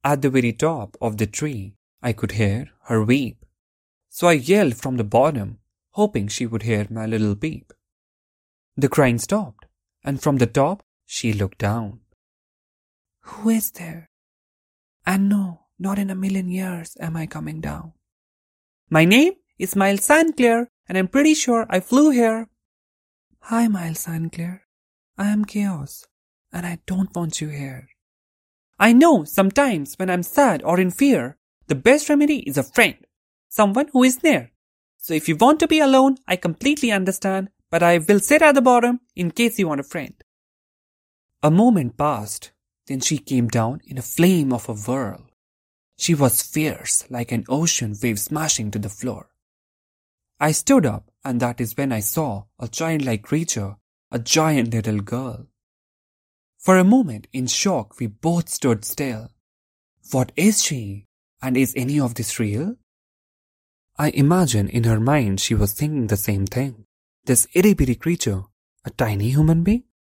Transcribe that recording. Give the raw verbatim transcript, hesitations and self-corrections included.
At the very top of the tree, I could hear her weep. So I yelled from the bottom, hoping she would hear my little peep. The crying stopped, and from the top, she looked down. Who is there? And no, not in a million years am I coming down. My name is Miles Sandclair, and I'm pretty sure I flew here. Hi, Miles Sandclair. I am Chaos, and I don't want you here. I know sometimes when I'm sad or in fear, the best remedy is a friend, someone who is near. So if you want to be alone, I completely understand, but I will sit at the bottom in case you want a friend. A moment passed, then she came down in a flame of a whirl. She was fierce, like an ocean wave smashing to the floor. I stood up, and that is when I saw a childlike creature, a giant little girl. For a moment, in shock, we both stood still. What is she? And is any of this real? I imagine in her mind she was thinking the same thing. This itty-bitty creature, a tiny human being?